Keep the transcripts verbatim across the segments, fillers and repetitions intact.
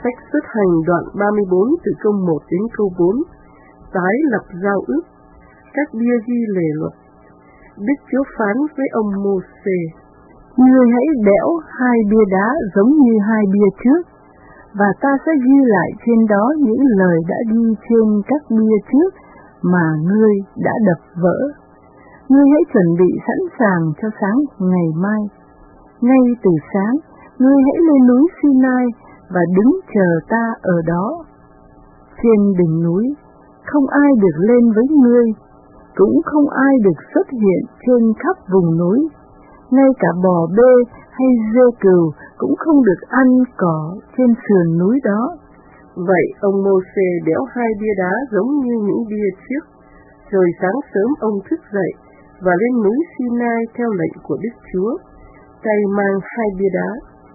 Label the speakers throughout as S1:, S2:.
S1: Sách Xuất Hành đoạn ba mươi bốn từ câu một đến câu bốn, tái lập giao ước, các bia ghi lề luật. Đức Chúa phán với ông Mô-sê:
S2: Ngươi hãy đẽo hai bia đá giống như hai bia trước, và ta sẽ ghi lại trên đó những lời đã ghi trên các bia trước mà ngươi đã đập vỡ. Ngươi hãy chuẩn bị sẵn sàng cho sáng ngày mai. Ngay từ sáng, ngươi hãy lên núi Sinai và đứng chờ ta ở đó. Trên đỉnh núi, không ai được lên với ngươi, cũng không ai được xuất hiện trên khắp vùng núi. Ngay cả bò bê hay dê cừu cũng không được ăn cỏ trên sườn núi đó.
S1: Vậy ông Mô-sê đẽo hai bia đá giống như những bia trước. Rồi sáng sớm ông thức dậy và lên núi Sinai theo lệnh của Đức Chúa, tay mang hai bia đá.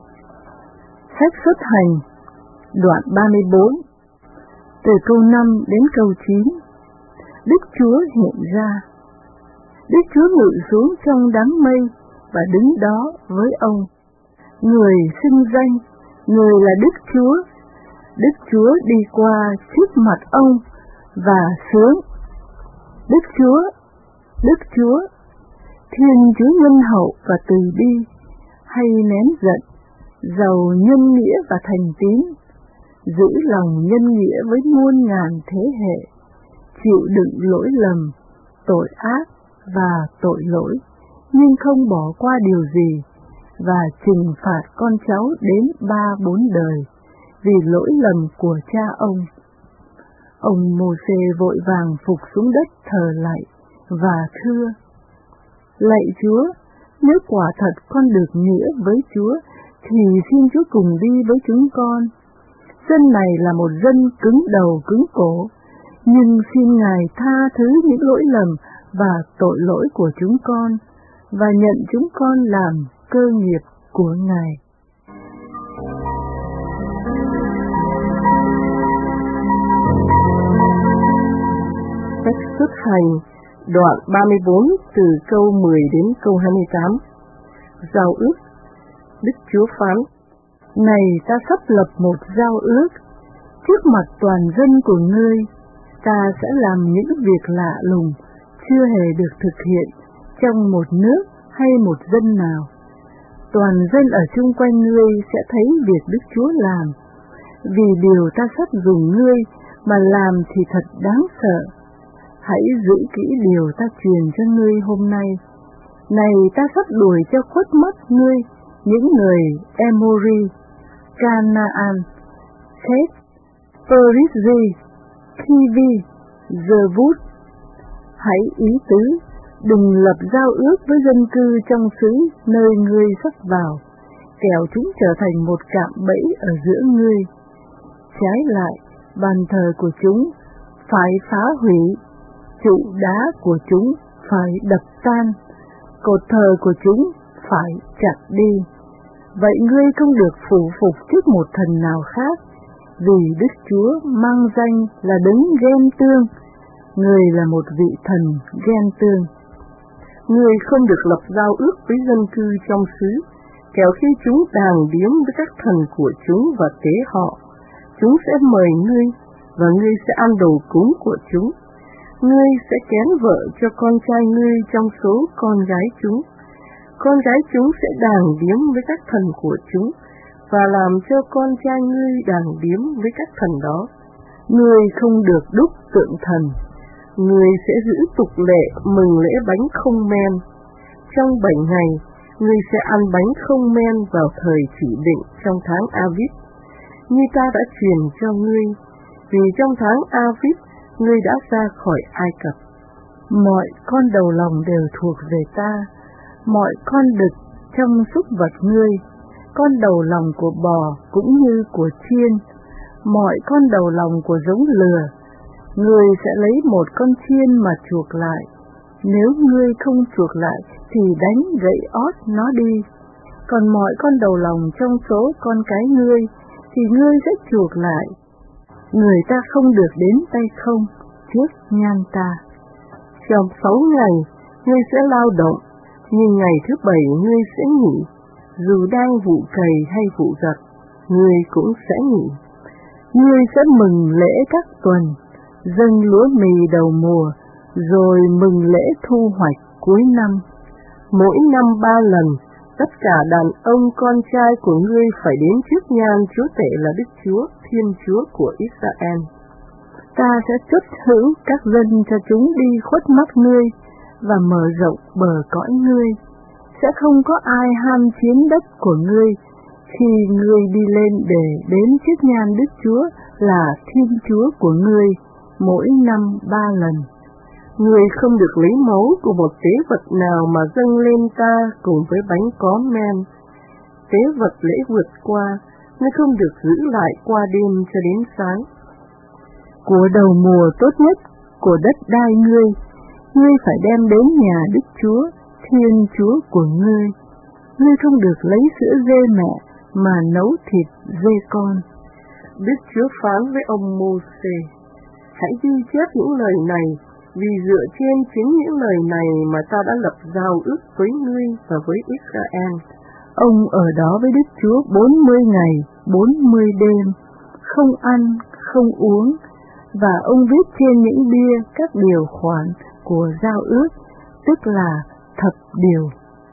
S2: Sách Xuất Hành đoạn ba mươi bốn, từ câu năm đến câu chín. Đức Chúa hiện ra. Đức Chúa ngự xuống trong đám mây và đứng đó với ông. Người xưng danh, người là Đức Chúa. Đức Chúa đi qua trước mặt ông và sướng: Đức Chúa, Đức Chúa, Thiên Chúa nhân hậu và từ bi, hay nén giận, giàu nhân nghĩa và thành tín, giữ lòng nhân nghĩa với muôn ngàn thế hệ, chịu đựng lỗi lầm, tội ác và tội lỗi, nhưng không bỏ qua điều gì, và trừng phạt con cháu đến ba bốn đời vì lỗi lầm của cha ông. Ông Mô-sê vội vàng phục xuống đất thờ lạy và thưa: Lạy Chúa, nếu quả thật con được nghĩa với Chúa, thì xin Chúa cùng đi với chúng con. Dân này là một dân cứng đầu cứng cổ, nhưng xin Ngài tha thứ những lỗi lầm và tội lỗi của chúng con, và nhận chúng con làm cơ nghiệp của Ngài.
S1: Sách Xuất Hành đoạn ba mươi bốn từ câu mười đến câu hai mươi tám. Giao ước. Đức Chúa phán:
S2: Này, ta sắp lập một giao ước trước mặt toàn dân của ngươi. Ta sẽ làm những việc lạ lùng chưa hề được thực hiện trong một nước hay một dân nào. Toàn dân ở chung quanh ngươi sẽ thấy việc Đức Chúa làm, vì điều ta sắp dùng ngươi mà làm thì thật đáng sợ. Hãy giữ kỹ điều ta truyền cho ngươi hôm nay. Này, ta sắp đuổi cho khuất mắt ngươi những người Emori, Canaan, Heth, Perizzi, Khivi, Jebus. Hãy ý tứ, đừng lập giao ước với dân cư trong xứ nơi ngươi sắp vào, kẻo chúng trở thành một cạm bẫy ở giữa ngươi. Trái lại, bàn thờ của chúng phải phá hủy, trụ đá của chúng phải đập tan, cột thờ của chúng phải chặt đi. Vậy ngươi không được phụ phục trước một thần nào khác, vì Đức Chúa mang danh là đấng ghen tương. Người là một vị thần ghen tương.
S1: Ngươi không được lập giao ước với dân cư trong xứ, kẻo khi chúng đàng điếm với các thần của chúng và tế họ, chúng sẽ mời ngươi, và ngươi sẽ ăn đồ cúng của chúng. Ngươi sẽ kén vợ cho con trai ngươi trong số con gái chúng. Con gái chúng sẽ đàng điếm với các thần của chúng, và làm cho con trai ngươi đàng điếm với các thần đó.
S2: Ngươi không được đúc tượng thần.
S1: Ngươi sẽ giữ tục lệ mừng lễ bánh không men. Trong bảy ngày, ngươi sẽ ăn bánh không men vào thời chỉ định trong tháng Aviv, như ta đã truyền cho ngươi, vì trong tháng Aviv ngươi đã ra khỏi Ai Cập.
S2: Mọi con đầu lòng đều thuộc về ta, mọi con đực trong súc vật ngươi, con đầu lòng của bò cũng như của chiên, mọi con đầu lòng của giống lừa. Ngươi sẽ lấy một con chiên mà chuộc lại. Nếu ngươi không chuộc lại thì đánh gậy ót nó đi. Còn mọi con đầu lòng trong số con cái ngươi thì ngươi sẽ chuộc lại. Người ta không được đến tay không trước nhan ta.
S1: Trong sáu ngày ngươi sẽ lao động, nhưng ngày thứ bảy ngươi sẽ nghỉ. Dù đang vụ cày hay vụ gặt, ngươi cũng sẽ nghỉ.
S2: Ngươi sẽ mừng lễ các tuần, dâng lúa mì đầu mùa, rồi mừng lễ thu hoạch cuối năm.
S1: Mỗi năm ba lần, tất cả đàn ông con trai của ngươi phải đến trước nhan Chúa Tể là Đức Chúa, Thiên Chúa của Israel.
S2: Ta sẽ chốt hữu các dân cho chúng đi khuất mắt ngươi và mở rộng bờ cõi ngươi. Sẽ không có ai ham chiếm đất của ngươi khi ngươi đi lên để đến trước nhan Đức Chúa là Thiên Chúa của ngươi mỗi năm ba lần.
S1: Ngươi không được lấy máu của một tế vật nào mà dâng lên ta cùng với bánh có men. Tế vật lễ vượt qua, ngươi không được giữ lại qua đêm cho đến sáng.
S2: Của đầu mùa tốt nhất của đất đai ngươi, ngươi phải đem đến nhà Đức Chúa, Thiên Chúa của ngươi. Ngươi không được lấy sữa dê mẹ mà nấu thịt dê con.
S1: Đức Chúa phán với ông Mô-sê: hãy ghi chép những lời này, vì dựa trên chính những lời này mà ta đã lập giao ước với ngươi và với Israel.
S2: Ông ở đó với Đức Chúa bốn mươi ngày, bốn mươi đêm, không ăn, không uống, và ông viết trên những bia các điều khoản của giao ước, tức là thập điều.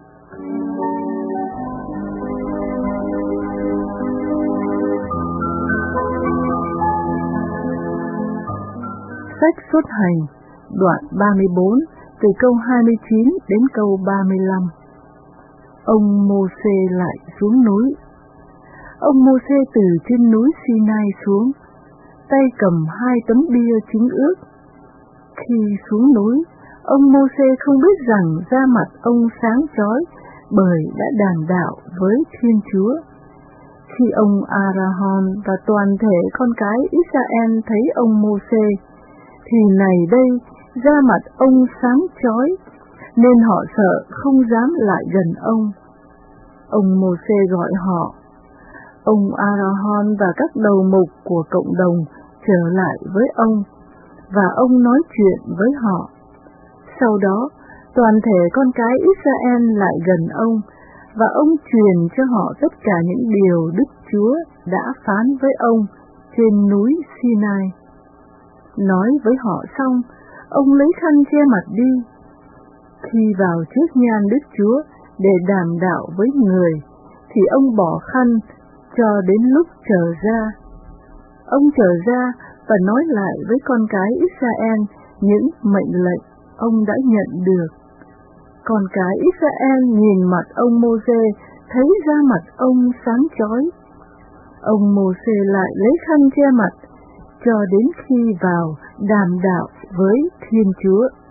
S2: Sách Xuất Hành, đoạn ba mươi bốn, từ câu hai mươi chín đến câu ba mươi lăm. Ông Mô-sê lại xuống núi. Ông Mô-sê từ trên núi Sinai xuống, tay cầm hai tấm bia chứng ước. Khi xuống núi, ông Mô-sê không biết rằng da mặt ông sáng chói bởi đã đàn đạo với Thiên Chúa. Khi ông A-ra-hon và toàn thể con cái Israel thấy ông Mô-sê, thì này đây, da mặt ông sáng chói, nên họ sợ không dám lại gần ông. Ông Mô-sê gọi họ. Ông A-ra-hon và các đầu mục của cộng đồng trở lại với ông, và ông nói chuyện với họ. Sau đó, toàn thể con cái Israel lại gần ông, và ông truyền cho họ tất cả những điều Đức Chúa đã phán với ông trên núi Sinai. Nói với họ xong, ông lấy khăn che mặt đi. Khi vào trước nhan Đức Chúa để đàm đạo với người, thì ông bỏ khăn cho đến lúc trở ra. Ông trở ra và nói lại với con cái Israel những mệnh lệnh ông đã nhận được. Con cái Israel nhìn mặt ông Mô-sê, thấy da mặt ông sáng chói. Ông Mô-sê lại lấy khăn che mặt cho đến khi vào đàm đạo với Thiên Chúa.